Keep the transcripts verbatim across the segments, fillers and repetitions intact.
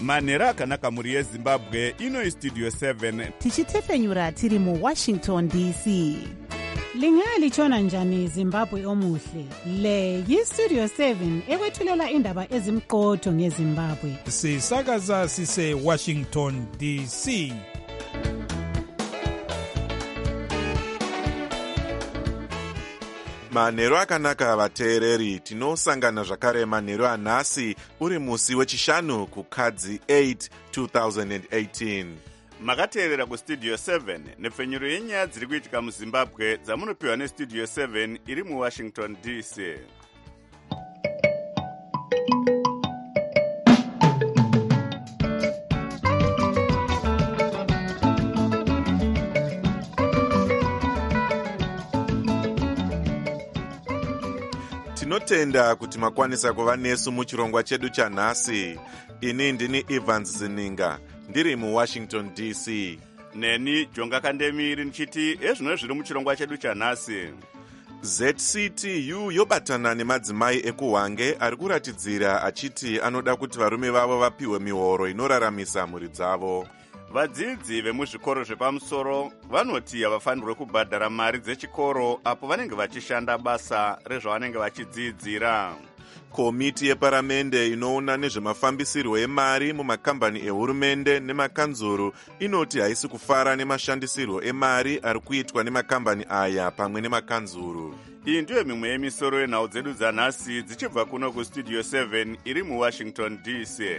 manhero akanaka mhuri yezimbabwe. Ino istudio seven tichitefenyura tiri muwashington D C. Lingalitshona njani Zimbabwe omuhle? Le yistudio seven ekwethulela indaba ezimqotho ngeZimbabwe. Sisakaza sise Washington D C. Manhero akanaka vateereri, tinosangana zvakare manhero anhasi uri musi wechishanu kukadzi eight two thousand eighteen. Makateerera kustudio seven nepfenyuro yenyaya dziri kuitika muZimbabwe dzamunopiwa nestudio seven iri muWashington D C. Tinotenda kuti makwanisa kuva nesu muchirongwa chedu chanhasi. Ini ndini Evans Zininga, ndiri muWashington D C. Neni Jonga Kandemiri nichiti ezvino zviri muchirongwa chedu chanhasi. Z C T U yobatana nemadzimai ekuhwange ari kuratidzira achiti anoda kuti varume vavo vapiwe mihoro inoraramisa mhuri dzavo. Vadzidzi vemuzvikoro zvepamusoro vanoti havafanirwe kubhadhara mari dzechikoro apo vanenge vachishanda basa rezvavanenge vachidzidzira. Komiti yeparamende inoona nezvemafambisirwo emari mumakambani ehurumende nemakanzuru inoti haisi kufara nemashandisirwo emari ari kuitwa nemakambani aya pamwe nemakanzuru. Iyi ndiyo mimwe yemisoro yenhau dzedu dzanhasi dzichibva kuno kustudio seven iri muWashington D C.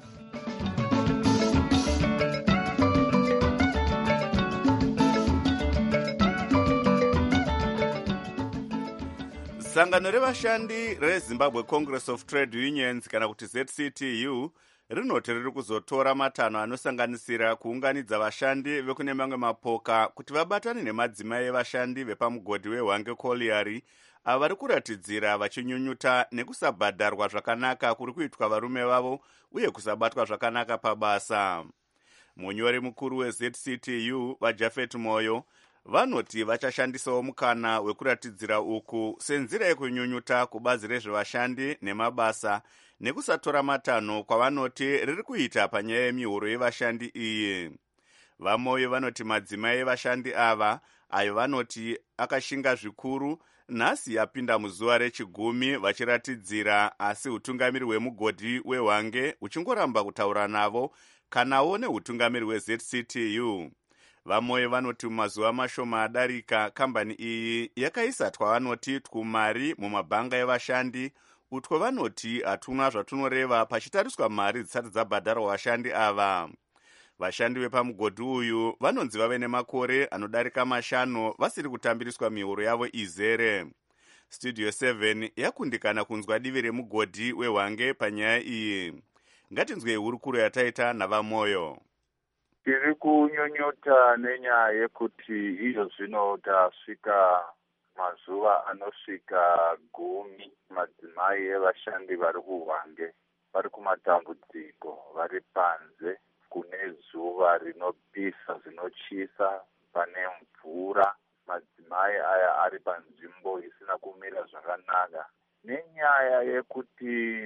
Sangano revashandi reZimbabwe Congress of Trade Unions kana kuti Z C T U rinoti riri kuzotora matanho anosanganisira kuunganidza vashandi vekune mamwe mapoka kuti vabatane nemadzimai evashandi vepamugodhi weHwange Colliery ava vari kuratidzira vachinyunyuta nekusabhadharwa zvakanaka kuri kuitwa varume vavo uye kusabatwa zvakanaka pabasa. Munyori mukuru weZ C T U vaJafet Moyo vanoti vachashandisawo mukana wekuratidzira uku senzira yekunyunyuta kubazi rezvevashandi nemabasa nekusatora matanho kwavanoti riri kuita panyaya yemihoro yevashandi iyi. Vamoyo vanoti madzimai evashandi ava ayo vanoti akashinga zvikuru nhasi yapinda muzuva rechigumi vachiratidzira, asi utungamiri hwemugodhi weHwange uchingoramba kutaura navo kanawo neutungamiri weZ C T U. Vamoyo vanoti mumazuva mashoma adarika kambani iyi yakaisa twavanoti twumari mumabhanga evashandi, utwo vanoti hatuna zvatunoreva pachitariswa mari dzisati dzabhadharwa vashandi ava. Vashandi vepamugodhi uyu vanonzi vave nemakore anodarika mashanu vasiri kutambiriswa mihoro yavo izere. Studio seven yakundikana kunzwa divi remugodhi weHwange panyaya iyi. Ngatinzwe hurukuro yataita navamoyo. Tiri kunyunyuta nenyaya yekuti iyo zvino tasvika mazuva anosvika gumi madzimai evashandi vari kuHwange vari kumatambudziko, vari panze kune zuva rinopisa zvinochisa, pane mvura. Madzimai aya ari panzvimbo isina kumira zvakanaka nenyaya yekuti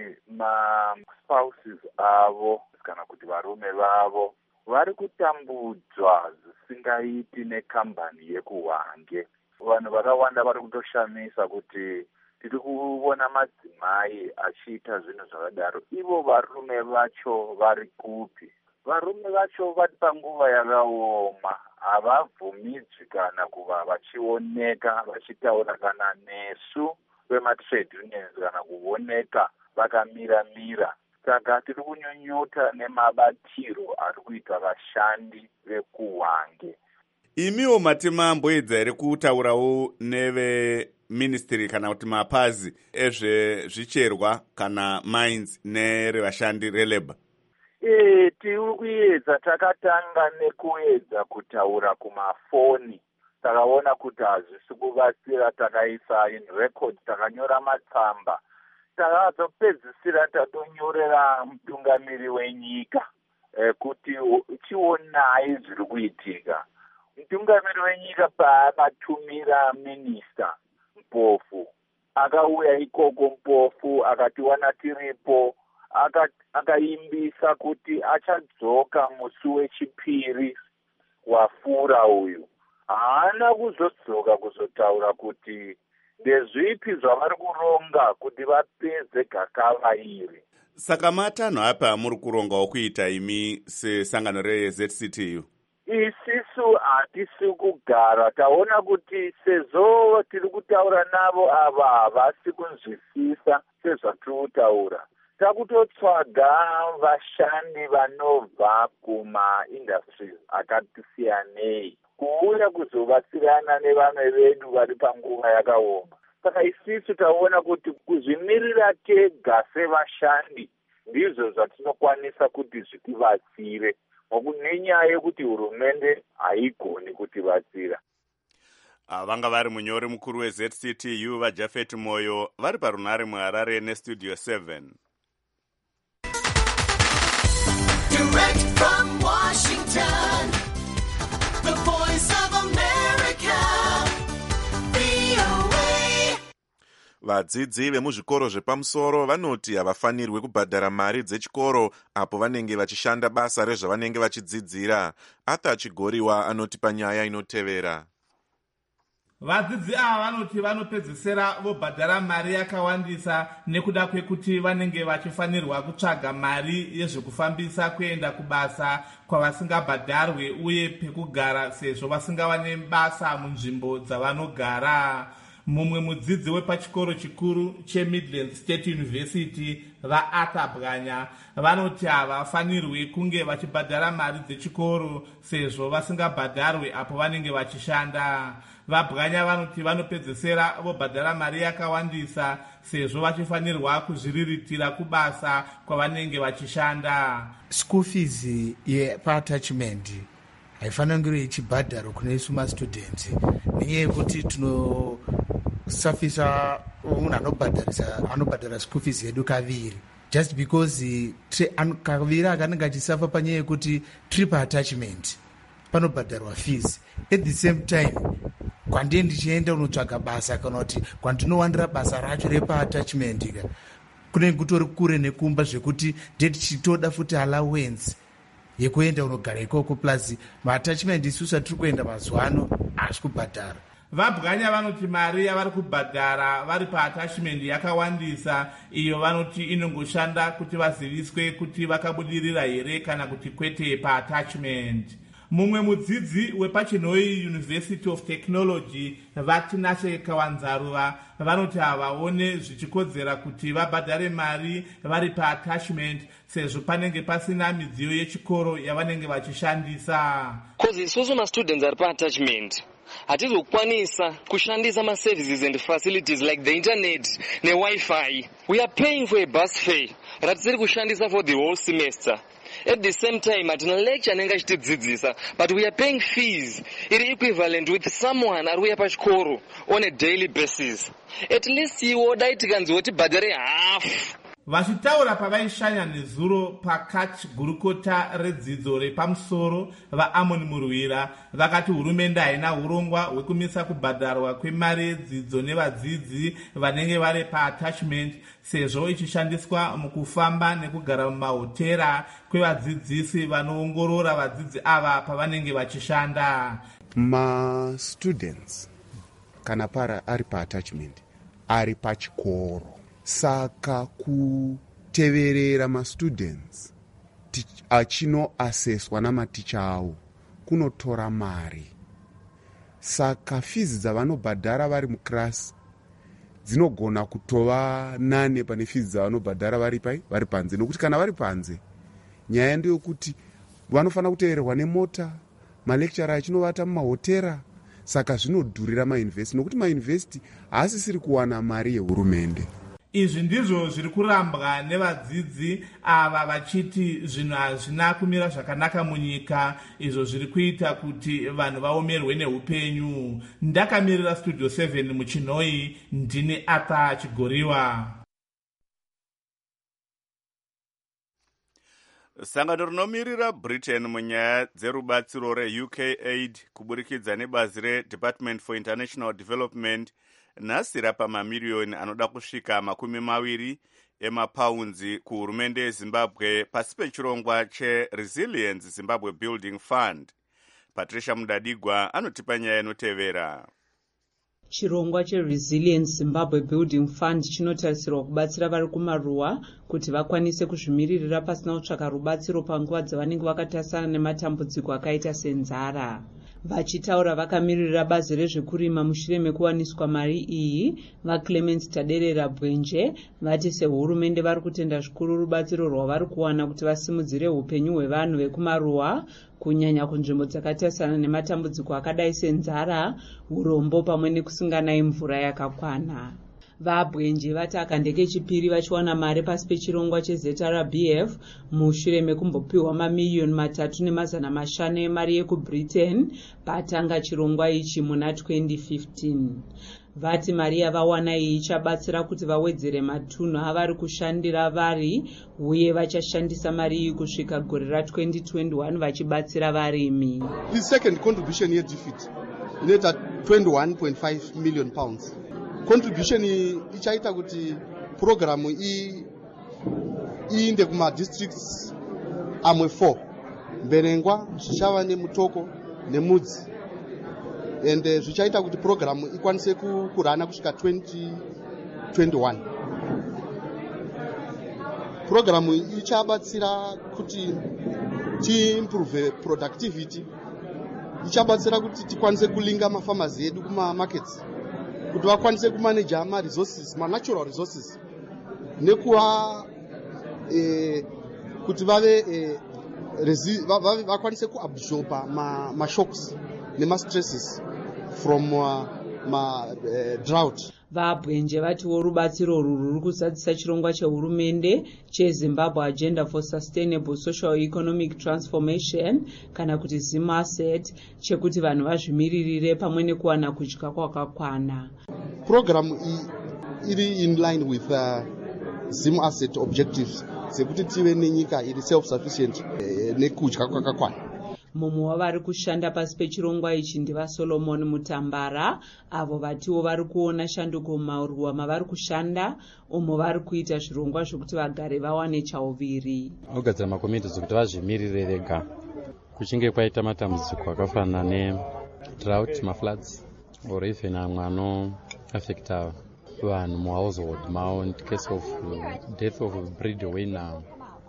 maspouses avo kana kuti varume vavo vari kutambudzwa zvisingaiti nekambani yekuHwange. Vanhu vakawanda vari kutoshamisa kuti tiri kuona madzimai achiita zvinhu zvakadaro. Ivo varume vacho vari kupi? Varume vacho vari panguva yakaoma, havabvumidzwi kana kuva vachioneka vachitaura kana nesu vematrade unions kana kuoneka vakamira-mira. Saka tiri kunyunyuta nemabatiro ari kuita vashandi vekuHwange. Imiwo matima mboedza here kutaurawo neveministry kana kuti mapazi ezvezvicherwa kana mines nerevashandi relabor? E, tiri kuedza, takatanga nekuedza kutaura kumafoni. Takaona kuti hazvisi kuvatsira, takaisa in record, takanyora matsamba. Takazopedzisira tatonyorera mutungamiri wenyika e, kuti chionai zviri kuitika. Mutungamiri wenyika paakatumira minista Mpofu akauya ikoko Mpofu akatiwana tiripo akaimbisa aka kuti achadzoka musi wechipiri wafura uyu. Haana kuzodzoka kuzotaura kuti ndezvipi zvavari kuronga kuti vapedze gakava iri. Saka matanho apa muri kurongawo kuita imi sesangano reZ C T U? Isisu hatisi kugara, taona kuti sezvo tiri kutaura navo ava havasi kunzwisisa sezvatiri kutaura. Takutotsvaga vashandi vanobva kumaindustries akati siyanei kuuya kuzobatsirana nevamwe vedu vari panguva yakaoma. Saka isisu taona kuti kuzvimirira tega sevashandi ndizvo zvatinokwanisa kuti zvitibatsire, nenyaya yekuti hurumende haigoni kutibatsira. Vanga vari munyori mukuru weZ C T U vaJafet Moyo vari parunare muHarare neStudio seven. Direct from Washington, the voice of America, V O A. Vadzidzi vemuzvikoro zvepamusoro vanoti havafanirwi kubhadhara mari dzechikoro apo vanenge vachishanda basa rezvavanenge vachidzidzira. Arthur Chigoriwa anoti panyaya inotevera. Vadzidzi ava vanoti vanopedzisira vobhadhara mari yakawandisa nekuda kwekuti vanenge vachifanirwa kutsvaga mari yezvekufambisa kuenda kubasa kwavasingabhadharwe uye pekugara sezvo vasingawane basa munzvimbo dzavanogara. Mumwe mudzidzi wepachikoro chikuru cheMidland State University vaArthur Bwanya vanoti havafanirwi kunge vachibhadhara mari dzechikoro sezvo vasingabhadharwe apo vanenge vachishanda. VaBwanya vanoti vanopedzesera vobhadhara mari yakawandisa sezvo vachifanirwa kuzviriritira kubasa kwavanenge vachishanda. School fees yepa-attachment haifaniri ichibhadharwa kune isu mastudent nenyaya yekuti tinosafisa munhu anobhadharisa anobhadhara school fees yedu kaviri, just because kaviri akanenge achisafa panyaya yekuti trip attachment panobhadharwa fees. At the same time kwandie ndichienda unotsvaga basa kana kuti kwandinowandira basa racho repa-attachment kunenge kutori kure nekumba zvekuti ndetichitoda futi allowance yekuenda unogara ikoko plus ma-attachment isusu atiri kuenda mazuva ano haasi kubhadhara. VaBwanya vanoti mari yavari kubhadhara vari pa-attachment yakawandisa, iyo vanoti inongoshanda kuti vaziviswe kuti vakabudirira here kana kuti kwete pa-attachment. Mumwe mudzidzi wepachinhoi University of Technology vatinashe Kawanzaruva vanoti havaone zvichikodzera kuti vabhadhare mari vari pa-attachment sezvo panenge pasina midziyo yechikoro yavanenge vachishandisa. Kozi isusu ma-students ari pa-attachment hatizokwanisa kushandisa ma-services and facilities like the internet ne-Wi-Fi. We are paying for a bus fare ratisiri kushandisa for the whole semester. At the same time, atina lecture nenga chitidzidzisa, but we are paying fees iri equivalent with someone aruya pachikoro on a daily basis. At least iwo dai tikanzi woti bhadhare half. Vachitaura pavaishanya nezuro pakati gurukota redzidzo repamusoro vaAmon Murwira vakati hurumende haina urongwa hwekumisa kubhadharwa kwemari yedzidzo nevadzidzi vanenge vari pa-attachment sezvo ichishandiswa mukufamba nekugara mumahotera kwevadzidzisi vanoongorora vadzidzi ava pavanenge vachishanda. Ma-students kana para ari pa-attachment ari pachikoro. Saka kuteverera ma-students achinoaseswa namaticha avo kunotora mari. Saka fees dzavanobhadhara vari muklasi dzinogona kutova nane pane fees dzavanobhadhara vari pai vari panze, nokuti kana vari panze nyaya ndeyokuti vanofanira kutevererwa nemota, malekchara achinovata mumahotera. Saka zvinodhurira mauniversity nokuti mauniversity haasisiri kuwana mari yehurumende. Izvi ndizvo zviri kurambwa nevadzidzi ava vachiti zvinhu hazvina kumira zvakanaka munyika, izvo zviri kuita kuti vanhu vaomerwe neupenyu. Ndakamirira Studio seven muchinhoi, ndini Arthur Chigoriwa. Sangano rinomirira Britain munyaya dzerubatsiro reU K Aid kuburikidza nebazi reDepartment for International Development nasira pamamiliyoni anoda kusvika makumi maviri emapaunzi kuhurumende yezimbabwe pasi pechirongwa cheresilience zimbabwe building fund. Patricia Mudadigwa anotipa nyaya inotevera. Chirongwa cheresilience Zimbabwe Building Fund chinotarisirwa kubatsira vari kumaruwa kuti vakwanise kuzvimiririra pasina kutsvaka rubatsiro panguva dzavanenge vakatasana nematambudziko akaita senzara. Vachitaura vakamirira bazi rezvekurima mushure mekuwaniswa mari iyi, vaClement Taderera Bwenje vati sehurumende vari kutenda zvikuru rubatsiro rwavari kuwana kuti vasimudzire upenyu hwevanhu vekumaruwa kunyanya kunzvimbo dzakatasana nematambudziko akadai senzara, urombo pamwe nekusinganayi mvura yakakwana. VaBwenje vati akande kechipiri vachiwana mari pasi pechirongwa cheZ R B F mushure mekumbopiwa mamiliyoni matatu nemazana mashanu emari yekuBritain patanga chirongwa ichi muna twenty fifteen. Vati mari yavawana iyi ichabatsira kuti vawedzere matunhu avari kushandira vari uye vachashandisa mari iyi kusvika gore ra twenty twenty-one vachibatsira varimi. The second contribution year defeat inoita twenty-one point five million pounds. Contribution ichaita kuti programu i iinde kuma districts amwe four, Mberengwa, Zvichava neMutoko neMudzi, and uh, zvichaita kuti programu ikwanise kurana kusvika twenty twenty-one. Programu ichabatsira kuti ti improve productivity, ichabatsira kuti tikwanise kulinga mafarmers edu kuma markets, kuti vakwanise kumanage ma resources, ma natural resources, nekuwa eh, kuti vave eh, vakwanise kuabsorba ma, ma shocks nema stresses from uh, ma uh, drought. VaBwenje vatiwo rubatsiro urwu ruri kuzadzisa chirongwa chehurumende cheZimbabwe Agenda for Sustainable Socio-Economic Transformation kana kuti ZIMASET chekuti vanhu vazvimiririre pamwe nekuwana kudya kwakakwana. Program iri in line with uh, ZIMASET objectives sekuti tive nenyika iri self-sufficient eh, nekudya kwakakwana. Mumwe wavari kushanda pasi pechirongwa ichi ndivaSolomon Mutambara, avo vatiwo vari kuona shanduko mumaruwa mavari kushanda, umo vari kuita zvirongwa zvokuti vagare vawane chauviri. Ogadzira makomiti kuti vazvimirire vega kuchinge kwaita matambudziko akafanana nedrought, mafloods, or even amwe anoaffecta vanhu muhousehold mavo in case of death of a breadwinner,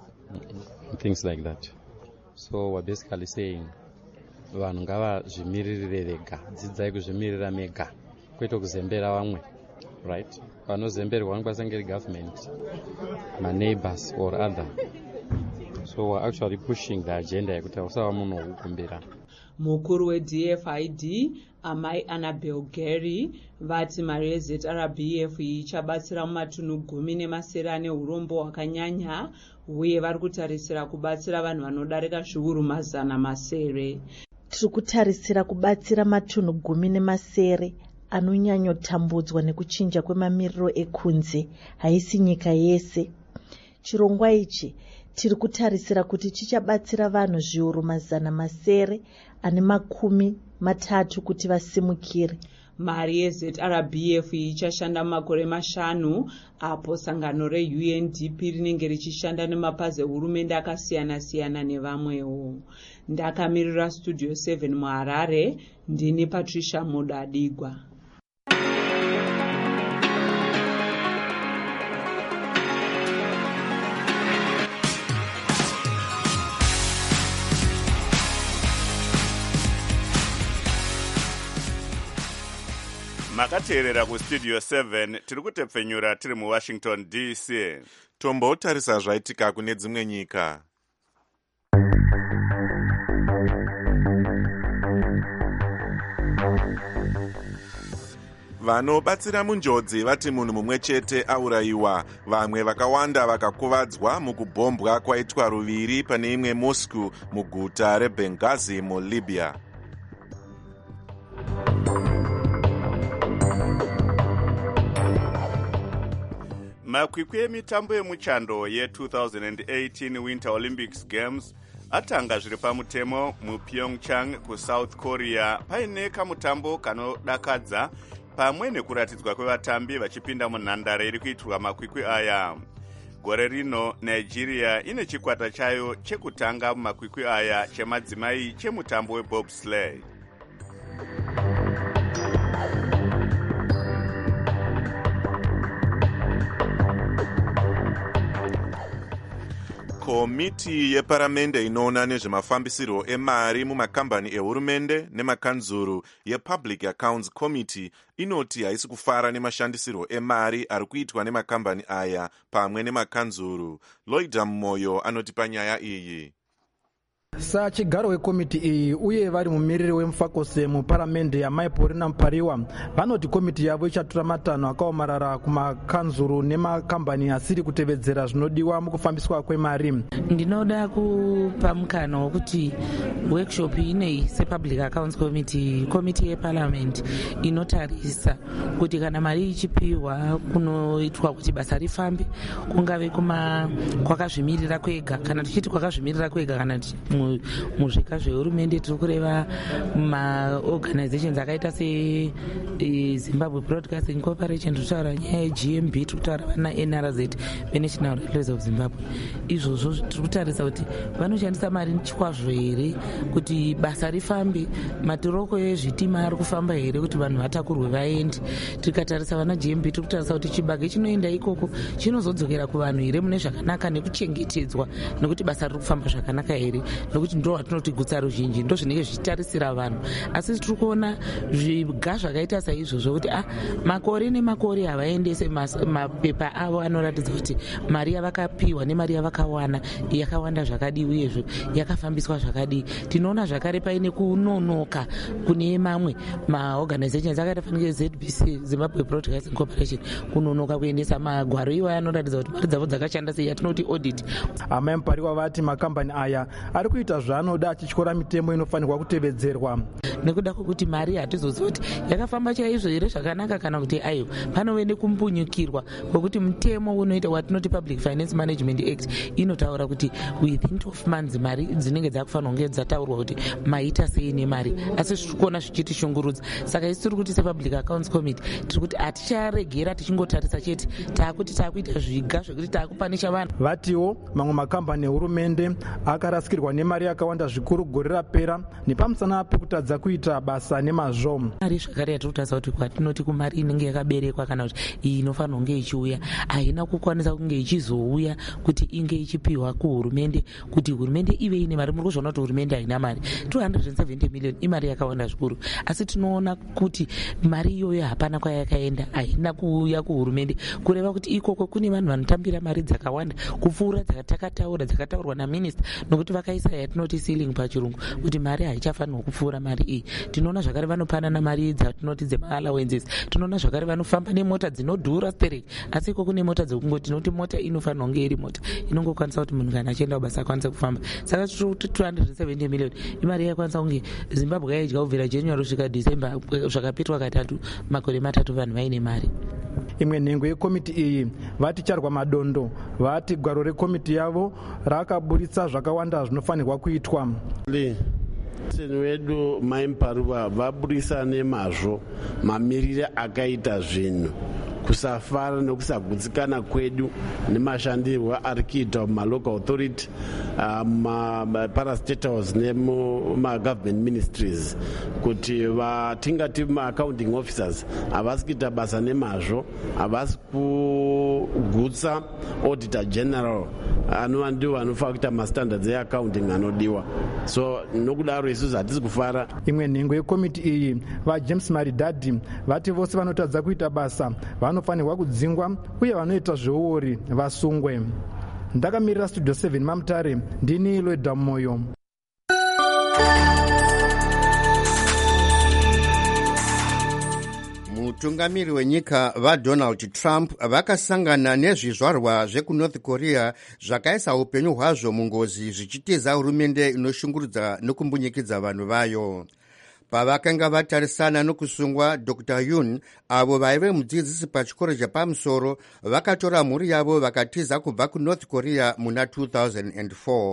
things like that. So we're basically saying vanhu ngavazvimiririre vega, dzidzai kuzvimirira mega kwete kuzembera vamwe, right? Vanozemberwa vanokwanisa government, my neighbors or other. So we're actually pushing the agenda yekuti usava munhu wokukumbira. Mukuru weD F I D Amai Annabel Gary vati mari yeZ R B F ichabatsira mumatunhu gumi nemasere ane urombo hwakanyanya uye vari kutarisira kubatsira vanhu vanodarika zviuru mazana masere. Tiri kutarisira kubatsira matunhu gumi nemasere anonyanyotambudzwa nekuchinja kwemamiriro ekunze, haisi nyika yese. Chirongwa ichi tiri kutarisira kuti chichabatsira vanhu zviuru mazana masere ane makumi matatu kuti vasimukire. Mari yeZ R B F ichashanda makore mashanu, apo sangano reU N D P rinenge richishanda nemapazi ehurumende akasiyana siyana nevamwewo. Ndakamirira Studio seven muHarare, ndini Patricia Mudadigwa. Makateerera kuStudio seven tiri kutepfenyura tiri muWashington D C. Tombotarisa zvaitika kune dzimwe nyika. Vanobatsira munjodzi vati munhu mumwe chete aurayiwa, vamwe vakawanda vakakuvadzwa mukubhombwa kwaitwa ruviri pane imwe mosque muguta reBenghazi muLibya. Makwikwi emitambo yemuchando ye-twenty eighteen Winter Olympics Games atanga zviri pamutemo muPyeongchang kuSouth Korea paine kamutambo kanodakadza pamwe nekuratidzwa kwevatambi vachipinda munhandare iri kuitirwa makwikwi aya. Gore rino Nigeria ine chikwata chayo chekutanga mumakwikwi aya chemadzimai chemutambo webobsleigh. Komiti yeparamende inoona nezvemafambisirwo emari mumakambani ehurumende nemakanzuru yePublic Accounts Committee inoti haisi kufara nemashandisirwo emari ari kuitwa nemakambani aya pamwe nemakanzuru. Loida Moyo anotipa nyaya iyi. Sachigaro wekomiti iyi uye vari mumiriri wemufakose muparamende yamaiporina Mupariwa vanoti komiti yavo ichatora matanho akaomarara kumakanzuru nemakambani asiri kutevedzera zvinodiwa mukufambiswa kwemari. Ndinoda kupa mukana wekuti workshop inei sepublic accounts committee komiti yeparliament inotarisa kuti kana mari ichipiwa kunoitwa kuti basa rifambe kungave kuma kwakazvimirira kwega, kana tichiti kwakazvimirira kwega kana muzvika zvehurumende tiri kureva maorganizations akaita seZimbabwe Broadcasting Corporation, tiri kutaura nyaya yeG M B, tiri kutaura vana N R Z veNational Railways of Zimbabwe. Izvozvo tiri kutarisa kuti vanoshandisa mari chikwazvo here kuti basa rifambe, matiroko ezvitima ari kufamba here kuti vanhu vatakurwe vaende. Tikatarisa vana G M B tiri kutarisa kuti chibage chinoenda ikoko chinozodzokera kuvanhu here mune zvakanaka nekuchengetedzwa, nekuti basa riri kufamba zvakanaka here, nokuti ndo watinoti gutsa ruzhinji ndo zvinenge zvichitarisira vanhu. Asi tiri kuona zviga zvakaita saizvozvo kuti ah, makore nemakore havaendese mapepa avo anoratidza kuti mari yavakapiwa nemari yavakawana yakawanda zvakadii uyezvo yakafambiswa zvakadii. Tinoona zvakare paine kunonoka kune mamwe maorganizations akaita fanike Z B C, Zimbabwe Broadcasting Corporation, kunonoka kuendesa magwaro iwayo anoratidza kuti mari dzavo dzakashanda sei, yatinoti audit. Amai Mupariwa vati makambani aya ari kuita zvaanoda achityora mitemo inofanirwa kutevedzerwa. Nekuda kwokuti mari hatizoziva kuti yakafamba chaizvo here zvakanaka kana kuti aiwa panove nekumbunyukirwa kwokuti mutemo unoita watinoti Public Finance Management Act inotaura kuti within twelve months mari dzinenge dzakufanira kunge dzataurwa kuti maita sei nemari, asi tiri kuona zvichiti shungurudza. Saka isi tiri kuti sePublic Accounts Committee tiri kuti haticharegera tichingotarisa chete, taakuti taakuita zviga zvekuti taakupanisha vanhu. Vatiwo mamwe makambani ehurumende akarasikirwa nemari yakawanda zvikuru gore rapera nepamusana pekutadza kuita basa nemazvo. Mari zvakare yatiri kutarisa kuti kwatinoti kumari inenge yakaberekwa kana kuti iyi inofanira kunge ichiuya haina kukwanisa kunge ichizouya kuti inge ichipiwa kuhurumende kuti hurumende ive ine mari. Muri kuzviona kuti hurumende haina mari. two hundred seventy million imari yakawanda zvikuru, asi tinoona kuti mari iyoyo hapana kwayakaenda, haina kuuya kuhurumende, kureva kuti ikoko kune vanhu vanotambira mari dzakawanda kupfuura dzakatakataura dzakataurwa naminista, nokuti vakaisa yatinoti ceiling pachirungu kuti mari haichafanirwa kupfuura mari iyi. Tinoona zvakare vanopanana mari dzatinoti dzemaalawences, tinoona zvakare vanofamba nemota dzinodhura stereki, asi iko kune mota dzekungoti tinoti mota inofanirwa kunge iri mota inongokwanisa kuti munhu kana achienda kubasa akwanise kufamba. Saka tiri two hundred seventy million imari yakwanisa kunge Zimbabwe yaidya kubvira January kusvika December zvakapitwa katatu, makore matatu vanhu vaine mari. Imwe nhengo yekomiti iyi vati charwa madondo, vati gwaro rekomiti yavo rakaburitsa zvakawanda zvinofanirwa kuitwa. Seni wedu Mai Mupariwa vaburisa nemazvo mamirire akaita zvinhu, kusafara nekusagutsikana kwedu nemashandirwo ari kuitwa mumalocal authority, maparastatals nemumagovernment ministries, kuti vatingati maaccounting officers havasi kuita basa nemazvo, havasi kugutsa auditor general anova ndiwo anofanira kuita mastandards eaccounting anodiwa. So nokudaro isusu hatisi kufara. Imwe nhengo yekomiti iyi vaJames Maridadi vati vose vanotadza kuita basa vanofanirwa kudzingwa uye vanoita zveuori vasungwe. Ndakamirira Studio seven Mamutare, ndini Loida Moyo. Mutungamiri wenyika vaDonald Trump vakasangana nezvizvarwa zvekuNorth Korea zvakaisa upenyu hwazvo mungozi zvichitiza hurumende inoshungurudza nokumbunyikidza vanhu vayo. Pavakanga vatarisana nokusungwa, Doctor Yoon, avo vaive mudzidzisi pachikoro chapamusoro, vakatora mhuri yavo vakatiza kubva kuNorth Korea muna two thousand four.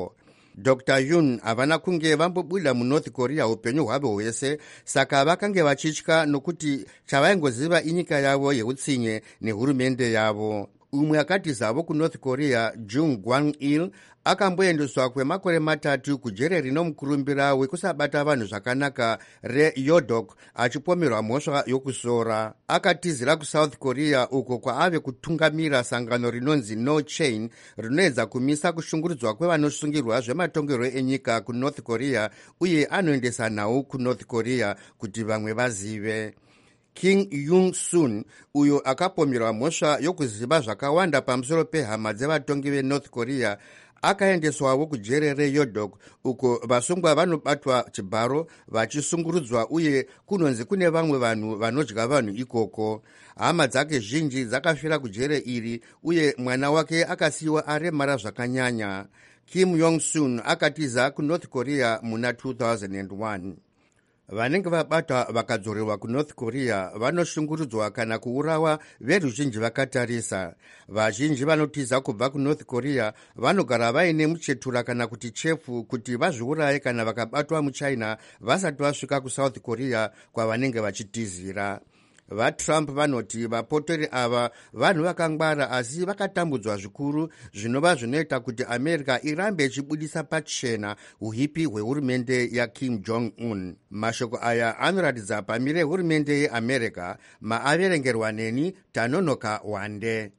dr Yoon havana kunge vambobuda munorth korea upenyu hwavo hwese, saka vakange vachitya nokuti chavaingoziva inyika yavo yeutsinye nehurumende yavo. Umwe akati zavo kunorth korea, Jung Gwang-il, akamboendeswa kwemakore matatu kujere rino mukurumbira wekusabata vanhu zvakanaka reYodok achipomerwa mhosva yokusora. Akatizira kusouth korea uko kwaave kutungamira sangano rinonzi No Chain rinoedza kumisa kushungurudzwa kwevanosungirwa zvematongerwo enyika kunorth korea, uye anoendesa nhau kunorth korea kuti vamwe vazive. King Yung Soon, uyo akapomerwa mhosva yokuziva zvakawanda pamusoro pehama dzevatongi venorth korea, akaendeswawo kujere reYodok uko vasungwa vanobatwa chibharo vachisungurudzwa, uye kunonzi kune vamwe vanhu vanodya vanhu ikoko. Hama dzake zhinji dzakafira kujere iri, uye mwana wake akasiyiwa aremara zvakanyanya. Kim Yong Soon akatiza kunorth korea muna two thousand one. Vanenge vabatwa vakadzorewa kunorth korea vanoshungurudzwa kana kuurawa veruzhinji vakatarisa. Vazhinji vanotiza kubva kunorth korea vanogara vaine muchetura kana kuti chefu kuti vazviuraye kana vakabatwa muchina vasati vasvika kusouth korea kwavanenge vachitizira. VaTrump vanoti vapotori ava vanhu vakangwara asi vakatambudzwa zvikuru, zvinova zvinoita kuti America irambe ichibudisa pachena uhipi hwehurumende yaKim Jong-un. Mashoko aya anoratidza pamire hurumende yeAmerica. Maaverengerwa neni Tanonoka Wande.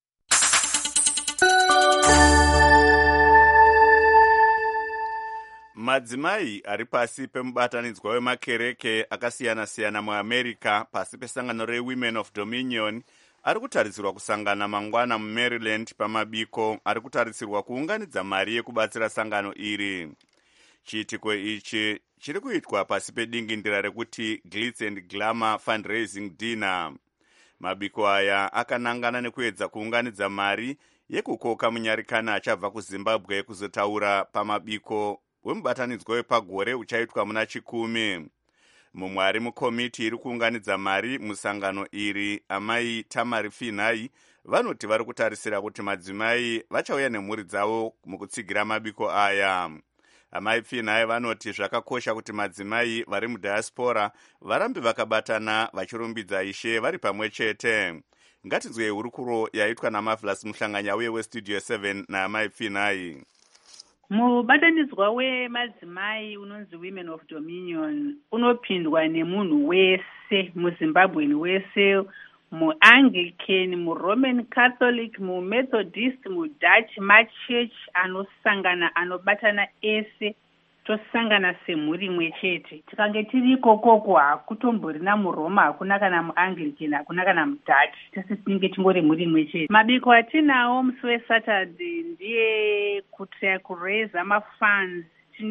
Madzimai ari pasi pemubatanidzwa wemakereke akasiyana-siyana muAmerica pasi pesangano reWomen of Dominion ari kutarisirwa kusangana mangwana muMaryland pamabiko ari kutarisirwa kuunganidza mari yekubatsira sangano iri. Chiitiko ichi chiri kuitwa pasi pedingindira rekuti Glitz and Glamour Fundraising Dinner. Mabiko aya akanangana nekuedza kuunganidza mari yekukoka munyarikana achabva kuZimbabwe kuzotaura pamabiko wemubatanidzwa wepagore uchaitwa muna chikumi. Mumwe ari mukomiti iri kuunganidza mari musangano iri, amai Tamari Finai, vanoti vari kutarisira kuti madzimai vachauya nemhuri dzavo mukutsigira mabiko aya. Amai Finai vanoti zvakakosha kuti madzimai vari mudiaspora varambe vakabatana vachirumbidza Ishe vari pamwe chete. Ngatinzwe hurukuro yaitwa naMavlas Muhlanganya uye weStudio seven naamai Finai. Mubatanidzwa wemadzimai unonzi Women of Dominion unopindwa nemunhu wese muZimbabwean wese, muAnglican, muRoman Catholic, muMethodist, muDutch, machurch anosangana anobatana ese tosangana semhuri imwe chete. Tikange tiri ikokoko hakutomborina muRoma, hakuna kana muAnglican, hakuna kana muDutch, tese tinenge tingori mhuri imwe chete. Mabiko atinawo musi weSaturday ndiye kutry kuraise mafunds.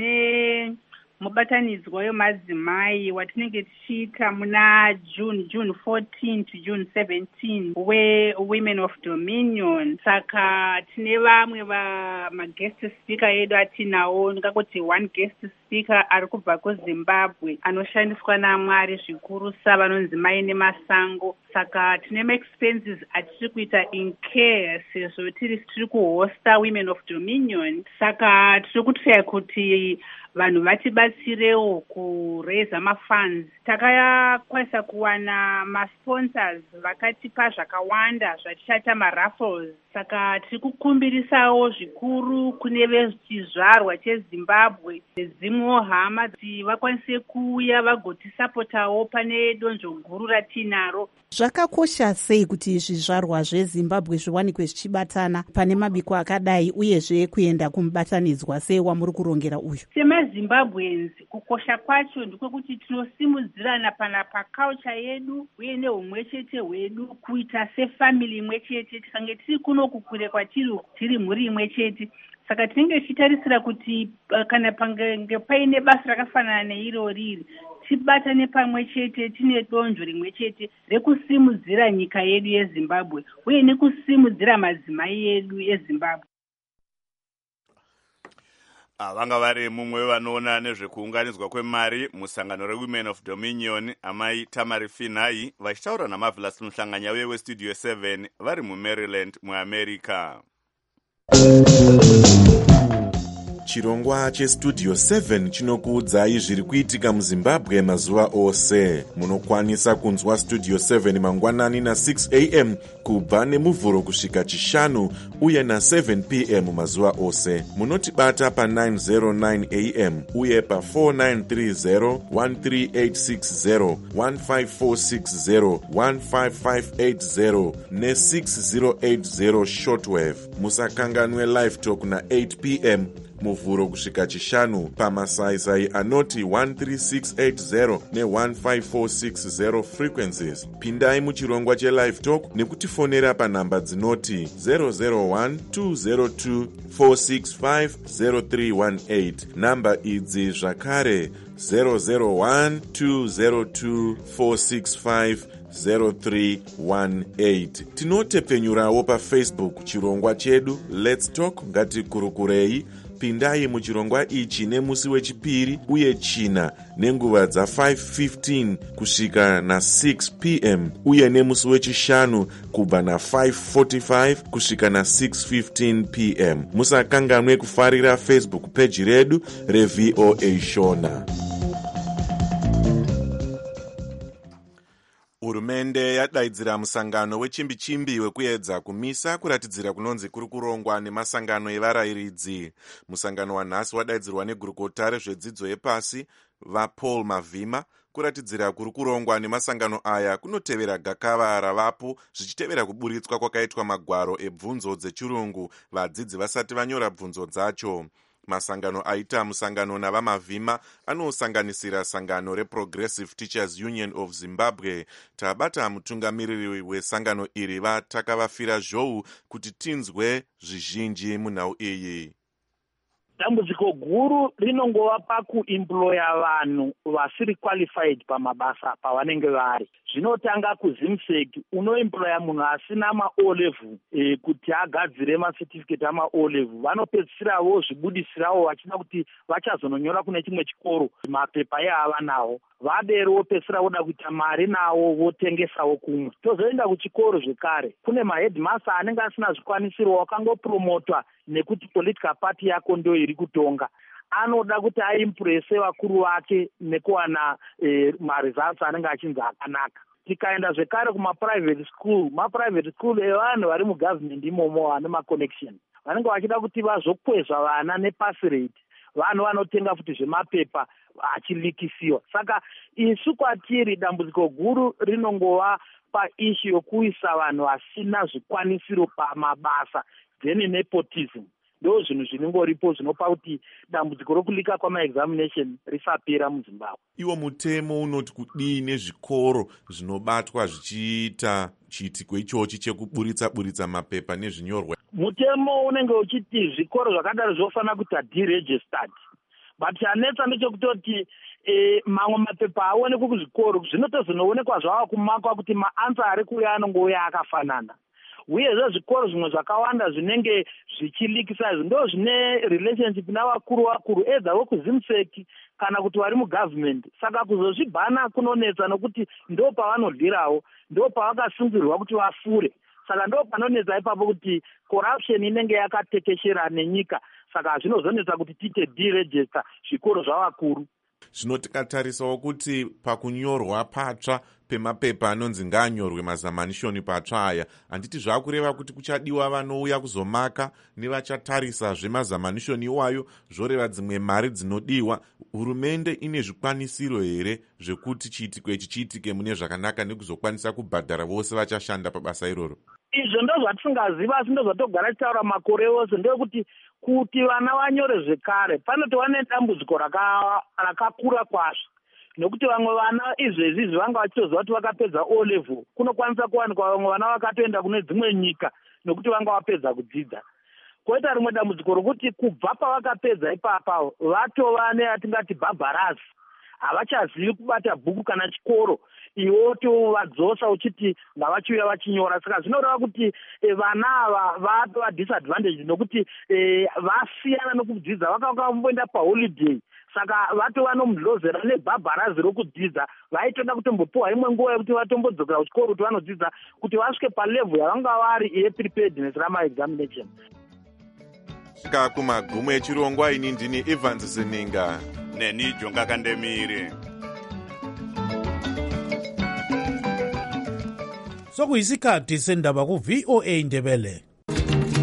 Tine mubatanidzwa wemadzimai watinenge tichiita muna June June fourteen to June seventeen weWomen of Dominion. Saka tine vamwe vamaguest speaker edu atinawo, ndingangoti one guest speaker ari kubva kuZimbabwe anoshandiswa naMwari zvikuru savanonzi Maine Masango. Saka tine maexpenses atiri kuita in care sezvo tiri tiri kuhosta Women of Dominion. Saka tiri kutya kuti vanhu vatibatsirewo kuraise mafunds. Takakwanisa kuwana masponsors vakatipa zvakawanda zvatichaita maraffles. Saka tiri kukumbirisawo zvikuru kune vechizvarwa cheZimbabwe nedzimwewo hama kuti vakwanise kuuya vagotisapotawo pane donzvo guru ratinaro. Zvakakosha sei kuti zvizvarwa zveZimbabwe zviwanikwe zvichibatana pane mabiko akadai, uyezve kuenda kumubatanidzwa sei wamuri kurongera uyu? SemaZimbabweans kukosha kwacho ndikokuti tinosimudzirana pana paculture yedu uye neumwe chete hwedu, kuita sefamily imwe chete. Tikange tiri kuno kukure kwatiri tiri mhuri imwe chete, saka tinenge tichitarisira kuti kana pange paine basa rakafanana neiro riri tibatane pamwe chete, tine donzvo rimwe chete rekusimudzira nyika yedu yeZimbabwe uye nekusimudzira madzimai edu eZimbabwe. Vanga vari mumwe wevanoona nezvekuunganidzwa kwemari musangano reWomen of Dominion, amai Tamari Finai, vachitaura naMavlas Muhlanganya uye weStudio seven vari muMaryland muAmerica. chirongwa chestudio seven chinokuudzai zviri kuitika muzimbabwe mazuva ose. Munokwanisa kunzwa studio seven mangwanani na six a m kubva nemuvhuro kusvika chishanu uye na seven p m mazuva ose. Munotibata pa nine oh nine a m uye pa four nine three zero, one three eight six zero, one five four six zero, one five five eight zero ne six zero eight zero shortwave. Musakanganwe live talk na eight p m muvhuro kusvika chishanu pamasaisai anoti one three six eight zero ne one five four six zero frequencies. Pindai muchirongwa chelive talk nekutifonera panhamba dzinoti zero zero one two zero two four six five zero three one eight. Namba idzi zvakare zero zero one two zero two four six five zero three one eight. Tinotepenyurawo pafacebook chirongwa chedu Let's Talk ngatikurukurei. Pindai muchirongwa ichi nemusi wechipiri uye china nenguva dza five fifteen kusvika na six p m uye nemusi wechishanu kubva na five forty-five kusvika na six fifteen p m. Musakanganwe kufarira Facebook page redu reV O A Shona. Hurumende yadaidzira musangano wechimbi-chimbi wekuedza kumisa kuratidzira kunonzi kuri kurongwa nemasangano evarayiridzi. Musangano wanhasi wadaidzirwa negurukota rezvedzidzo yepasi vaPaul Mavhima kuratidzira kuri kurongwa nemasangano aya kunotevera gakava ravapo zvichitevera kuburitswa kwakaitwa magwaro ebvunzo dzechirungu vadzidzi vasati vanyora bvunzo dzacho. Masangano aita musangano navamavhima anosanganisira sangano reProgressive Teachers Union of Zimbabwe. Tabata mutungamiriri wesangano iri vatakavafira zhou kuti tinzwe zvizhinji munhau iyi. Dambudziko guru rinongova pakuemploya vanhu vasiri qualified pamabasa pavanenge vari. Zvinotanga kuzimseki unoemploya munhu asina ma-O level e, kuti agadzire macertificate ama-O level. Vanopedzisirawo zvibudisirawo vachida kuti vachazononyora kune chimwe chikoro mapepa eava nawo. Vadero vopedzisira voda kuita mari nawo votengesawo kumwe. Tozoenda kuchikoro zvekare. Kune maheadmaster anenge asina zvikwanisiro wakangopromotwa nekuti political party yako ndio iri kutonga. Anoda kuti aimpresse vakuru vake nekuwana e, maresults anenge achinzi akanaka. Tikaenda zvekare kuma-private school, ma-private school evanhu vari mugovernment imomo vane ma-connection. Vanenge vachida kuti vazokwezva vana nepasi rate. Vanhu vanotenga futi zvemapepa achilikisiwa. Saka isu kwatiri dambudziko guru rinongova paishu yokuisa vanhu vasina zvikwanisiro pamabasa, then nepotism. Ndo zvinhu zvinongoripo zvinopa kuti dambudziko rokulika kwamaexamination risapera muZimbabwe. Iwo mutemo unoti kudii nezvikoro zvinobatwa zvichiita chiitiko ichochi chekuburitsa buritsa mapepa nezvinyorwa. Mutemo unenge uchiti zvikoro zvakadaro zvofanira kuita deregistered. But chanetsa ndechokutoti e, mamwe mapepa aonekwe kuzvikoro zvinotozonoonekwa zvava kumakwa kuti maansa ari kuuya anongouya akafanana. Uyezve zvikoro zvimwe zvakawanda zvinenge zvichilikisa ndo zvine relationship navakuru vakuru edza vokuzimseki kana kuti vari mugovernment. Saka kuzozvibhana kunonetsa nokuti ndo pavanodhirawo, ndo pavakasungirwa kuti vafure. Saka ndo panonetsa ipapo kuti corruption inenge yakatekeshera nenyika. Saka zvinozonetsa kuti tiite deregister zvikoro zvavakuru. Zvino tikatarisawo kuti pakunyorwa patsva pemapepa anonzi ngaanyorwe mazamanishoni patsva aya, handiti zvakureva kuti kuchadiwa vanouya kuzomaka nevachatarisa zvemazamanishoni iwayo, zvoreva dzimwe mari dzinodiwa. Hurumende ine zvikwanisiro here zvekuti chiitiko ichi chiitike mune zvakanaka nekuzokwanisa kubhadhara vose vachashanda pabasa iroro? Izvo ndo zvatisingaziva, asi ndo zvatogara tichitaura makore ose, ndeyekuti kuti vana vanyore zvekare panotova nedambudziko rakakura raka kwazvo. Nokuti vamwe vana izvezvi vanga vachitoziva kuti vakapedza O level kunokwanisa kuwanikwa vamwe vana vakatoenda kune dzimwe nyika nokuti vanga vapedza kudzidza. Koita rimwe dambudziko rokuti kubva pavakapedza ipapa vatova neatingati bhabharazi, havachazivi kubata bhuku kana chikoro, iwo tovadzosa uchiti ngavachiuya vachinyora. Saka zvinoreva kuti e, vana ava vatova disadvantage nokuti e, vasiyana nokudzidza vakamboenda paholiday. Saka vatova nomudlozera nebhabharazi rokudzidza, vaitoda kutombopiwa imwe nguva yekuti vatombodzokera kuchikoro kuti vanodzidza kuti vasvike palevel yavanga vari yepreparedness ramaexamination. kusvika kumagumo echirongwa, ini ndini Evans Seninga neni Jonga Kandemire. sokuyisikhathi sendaba ku-V O A Ndebele.